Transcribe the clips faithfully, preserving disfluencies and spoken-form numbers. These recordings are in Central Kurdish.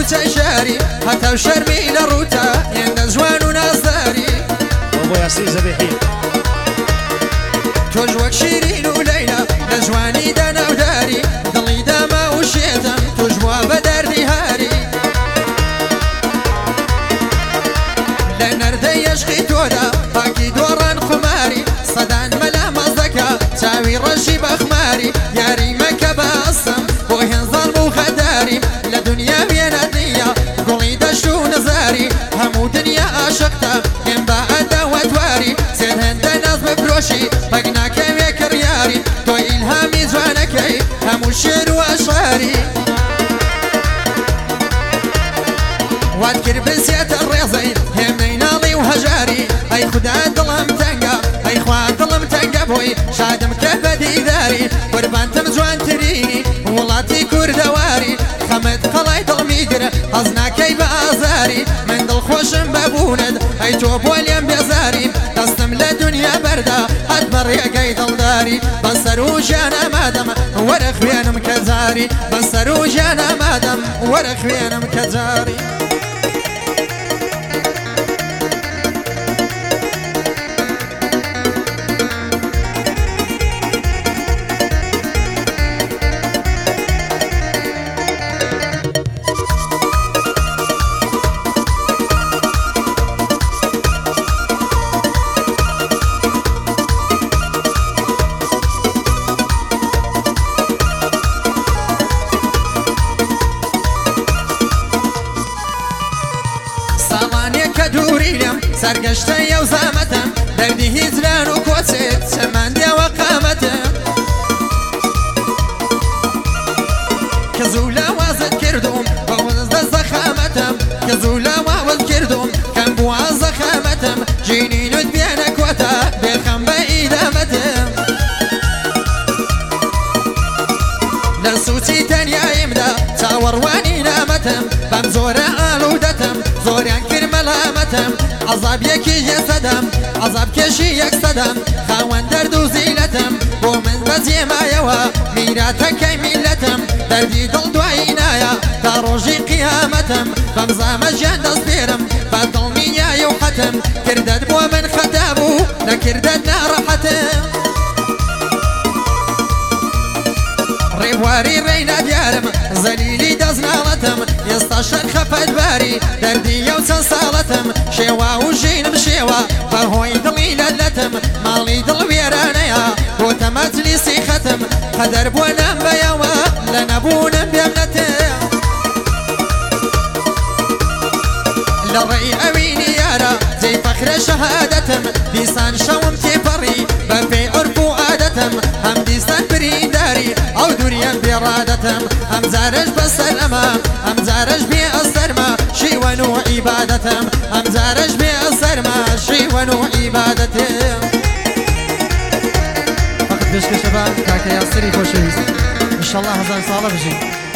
کوچەی شاری هەتا و شەرمی لە ڕووتە هێندە جوان و نازداری بۆ یاسی زەبیحی تۆش وەک شیرین و لەیلا لە جوانی دەناوداری دڵی داما و شێتم توش بووە بە دەردی هاری لە نەردەی عشقی تۆدا پاکی دۆڕان خماری سەدان مەلا مەزەکە چاوی ڕەشی بەخماری یاری مەکە بەستم بۆ هێنزەڵم و خەداریم لە دنیا وێنەت نییە گوڵی دەشت و نەزاری هەموو دنیا عاشقتە هێن بە ئەدەوەتواری سێر هێندە ناز بفرۆشی بەگ ناکەوێ کڕیاری تۆ ئیلهامی جوانەکەی هەموو شێر و ئەشعاری وات کرد بسێتە ڕێزەی هێمنەی ناڵی و هەژاری ئەی خودا دڵم تەنگە ئەی خوا دڵم تەنگە بۆی شادم کە بەدیداری قوربانتم جوانترینی وڵاتی کوردەواری خەمت قەڵای دڵمیگرە حەز ناکەی بە ئازاری من دڵخۆشم بەبوونت ئەی تۆ بۆ لێم بێزاری دەستم لە دنیا بەردا هەت بە ڕێگەی دڵداری بەسەر و ژیان ئامادەم وەرە خوێنم کە جاری بەسەر و ژیان ئامادەم وەرە خوێنم کە جاری سەرگەشتە یەو زامەتم دەردی هیجران و کۆچێت چەماندێوە قامەتم کە زوو لاوازت کردوم بە وەزدە زەخامەتم کە زوو لاواوت کردوم کەم بووە زەخامەتم ژینینت بێنە کۆتە بێخەم بە ئیدامەتم لە سوچی تەنیایمدا چاوەڕوانی نامەتم بەم زۆرە ئالوودەتم زۆریان کرد مەلامەتم عذاب یەکی جێسەدەم عذاب کێشی یەکسەدەم خاوەن دەرد و زیلەتم بۆ من بەجێمایەوە میراتەکەی میلەتم دەردی دڵ دوایی نایە تا ڕۆژی قیامەتم بەم زامە ژیان دەست پێرم بە دڵنیایە و حەتم کردەت بۆ من خەتا بوو نەکردەت ناڕەحەتم ڕێبواری ڕێی نادیارم زەلیلی دەستناڵەتم ئێستا شەر خەپەتباری دەردی یەو چەند ساڵەتم شێوا و ژینم شێوە بەهۆی دڵی لەلەتم ماڵی دڵ وێرانەیە بۆتە مەجلیسی خەتم قەدەر بۆ نامبەیەوە لە نەبوونم بێمنەتم لە ڕێی ئەوینی یارە جێی فەخرە شەهادەتم دیسان شەوم تێپەڕی بە پێی عورف و عادەتم هەم دیسان برینداری ئەو دووریم بێڕادەتم ئەم جارەش بەسەر ئەمە ئەم جارەش بێ ئەسەرمە شیوەن و عیبادەتم ئەم جارەش بێ ئەسەرمە شیوەن و عیبادەتم فقط پێشکەشە بە کاکە یاسری خۆشەویست ئینشەڵڵا هەزار ساڵە بژین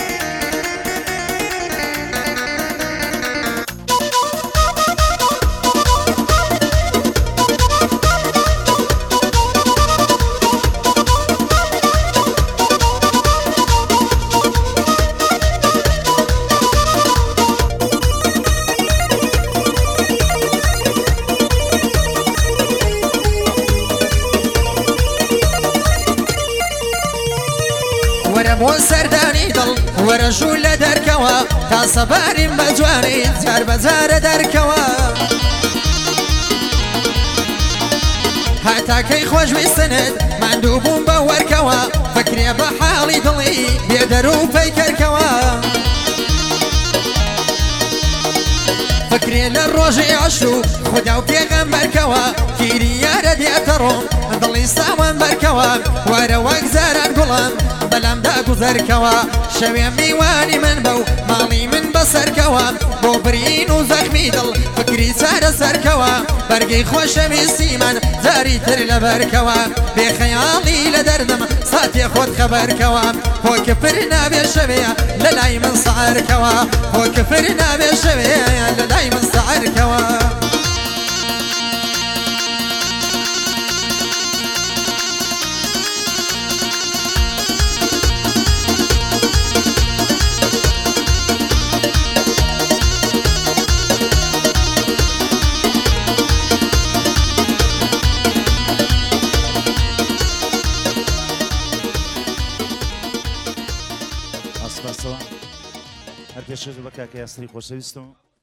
بۆ سەردانی دڵ وەرە ژوو لە دەرکەوە تا سەباریم بە جوانی جار بەجارە دەرکەوە هاتاکەی خۆشویستنت ماندوو بووم بە وەرکەوە فکرێ بە حاڵی دڵی بێدەر و پەیکەرکەوە فکرێ لە ڕۆژی عەشر و خودا و پێغەمبەرکەوە گیری یارە دێتە ڕۆم دڵی ساوان بەرکەوە وەرە وەک زاران گوڵم بەلام داگوزەرکەوە شەوێ میوانی من بەو ماڵی من بەسەرکەوە بۆ برین و زەخمی دڵ فکری چارە سەرکەوە بەرگەی خۆشەویستی من جاری تر لە بەرکەوە بێخەیاڵی لە دەردم ساتێ خۆت خەبەرکەوە هۆکفر نابێ شەوەیە لە لای من سەعەرکەوە هۆکفر نابێ شەوەیە لە لای من سەعەرکەوە بەکاکە یاسری خۆشەویستم